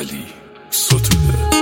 علی ستوده.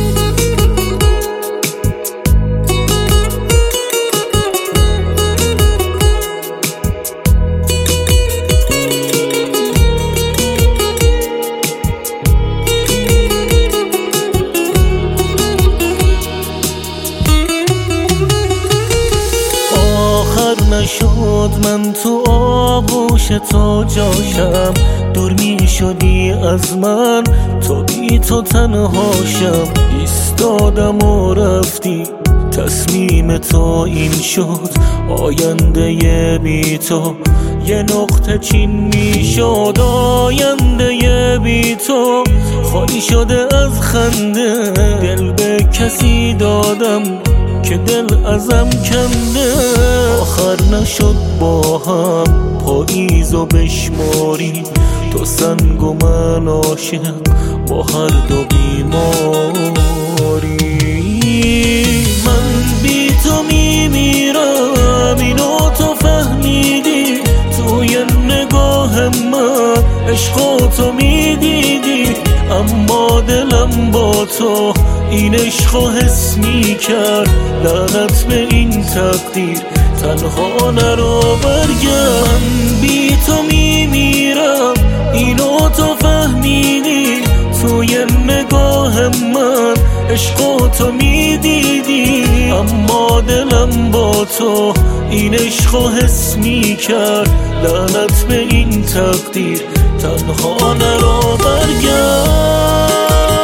نشد من تو آغوش تو جاشم، دور می شدی از من، تو بی تو تنهاشم. ایستادم و رفتی، تصمیم تو این شد، آینده بی تو یه نقطه چین می شد. آینده بی تو خالی شده از خنده، دل به کسی دادم که دل ازم کنده. آخر نشد با هم پاییزو بشماری، تو سنگ و من عاشق با هر دو بیماری. من بی تو میمیرم، اینو تو فهمیدی، توی نگاه من عشق تو میدیدی، اما دلم با تو این عشقو حس میکرد. لعنت به این تقدیر، تنها نرو برگرد. من بی تو میمیرم، اینو تو فهمیدی، توی نگاه من عشق تو میدیدی، اما دلم با تو این عشقو حس میکرد. لعنت به این تقدیر، تنها نرو برگرد.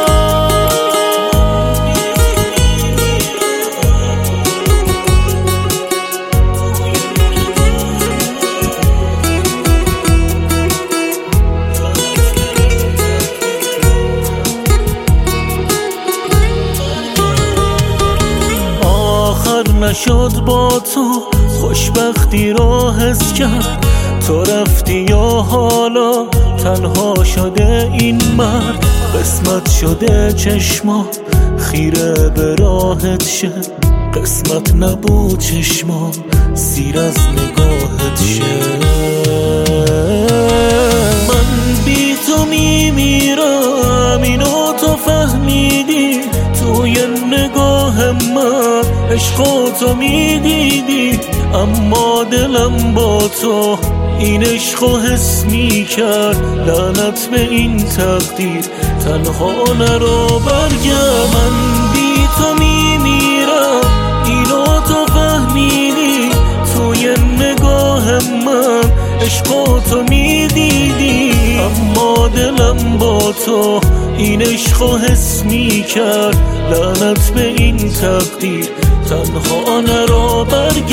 نشد با تو خوشبختی را حس کرد، تو رفتی یا حالا تنها شده این مرد. قسمت شده چشما خیره به راحت شه، قسمت نبود چشما سیر از نگاهت شه. من بی تو میمیرم، اینو تو فهمیدی، توی نگاه من عشق تو میدیدی، اما دلم با تو این عشقو حس میکرد. لعنت به این تقدیر، تنها نرو برگرد. من بی تو میمیرم، اینو تو فهمیدی، توی نگاه من عشق تو میدیدی، اما دلم با تو این عشقو حس میکرد. لعنت به این تقدیر، تنها نرو برگرد.